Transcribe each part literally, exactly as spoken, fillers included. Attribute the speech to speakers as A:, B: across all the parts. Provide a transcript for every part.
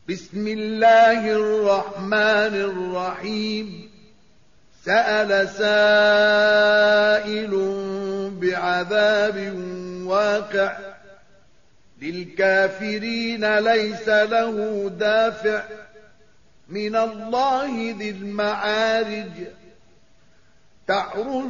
A: بسم الله الرحمن الرحيم سأل سائل بعذاب واقع للكافرين ليس له دافع من الله ذي المعارج تعرج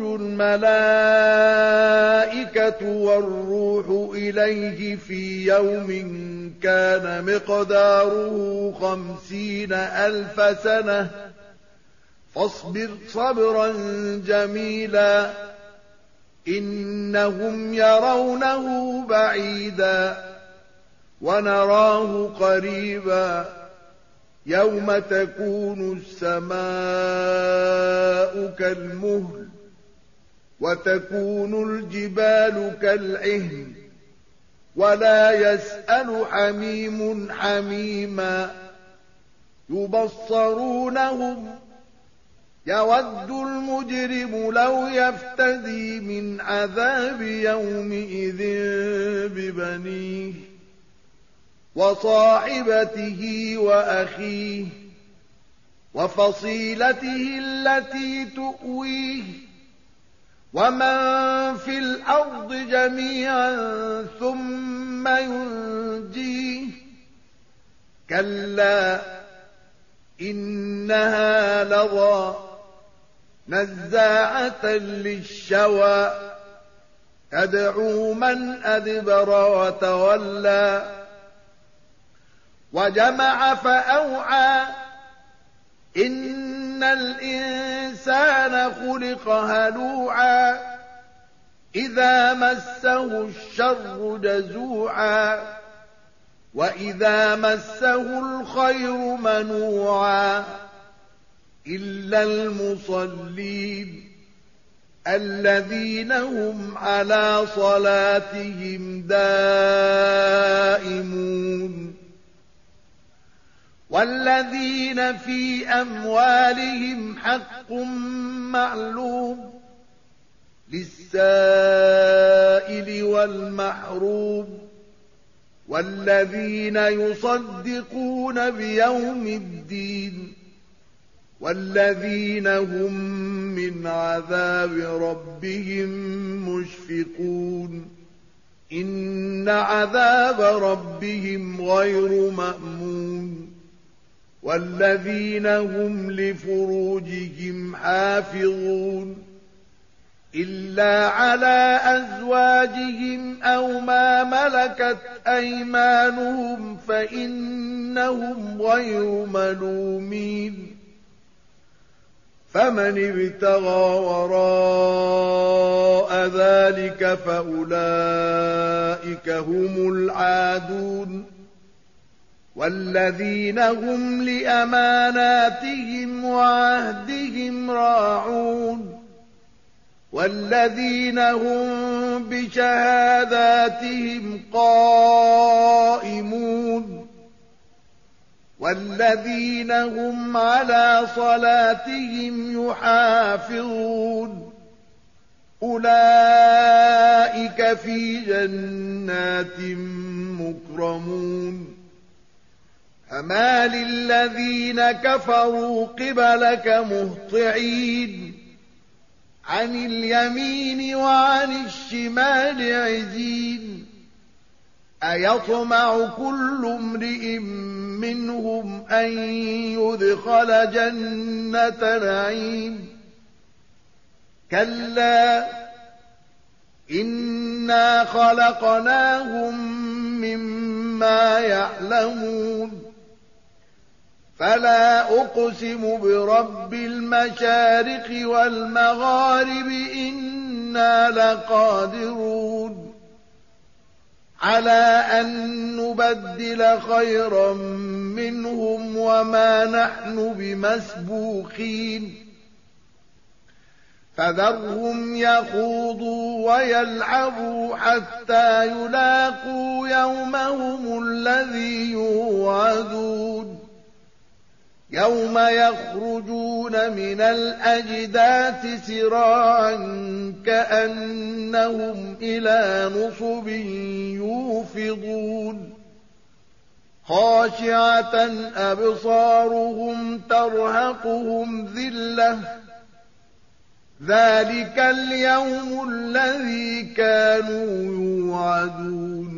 A: الملائكة والروح إليه في يوم كان مقداره خمسين ألف سنة فاصبر صبرا جميلا إنهم يرونه بعيدا ونراه قريبا يوم تكون السماء كالمهل وتكون الجبال كالعهن ولا يسأل حميم حميما يبصرونهم يود المجرم لو يفتدي من عذاب يومئذ ببنيه وصاحبته وأخيه وفصيلته التي تؤويه ومن في الأرض جميعا ثم ينجيه كلا إنها لظى نزاعة للشوى تدعو من أدبر وتولى وجمع فأوعى إن الإنسان خلق هلوعا إذا مسه الشر جزوعا وإذا مسه الخير منوعا إلا المصلين الذين هم على صلاتهم دائمون والذين في أموالهم حق معلوم للسائل والمحروم والذين يصدقون بيوم الدين والذين هم من عذاب ربهم مشفقون إن عذاب ربهم غير مأمون والذين هم لفروجهم حافظون إلا على أزواجهم أو ما ملكت أيمانهم فإنهم غير ملومين فمن ابتغى وراء ذلك فأولئك هم العادون والذين هم لأماناتهم وعهدهم راعون والذين هم بشهاداتهم قائمون والذين هم على صلاتهم يحافظون أولئك في جنات مكرمون فما للذين كفروا قبلك مهطعين عن اليمين وعن الشمال عزين أيطمع كل امرئ منهم أن يدخل جنة نعيم كلا إنا خلقناهم مما يعلمون فلا أقسم برب المشارق والمغارب إنا لقادرون على أن نبدل خيرا منهم وما نحن بمسبوقين فذرهم يخوضوا ويلعبوا حتى يلاقوا يومهم الذي يوعدون يوم يخرجون من الأجداث سراعا كأنهم إلى نصب يوفضون خاشعة أبصارهم ترهقهم ذلة ذلك اليوم الذي كانوا يوعدون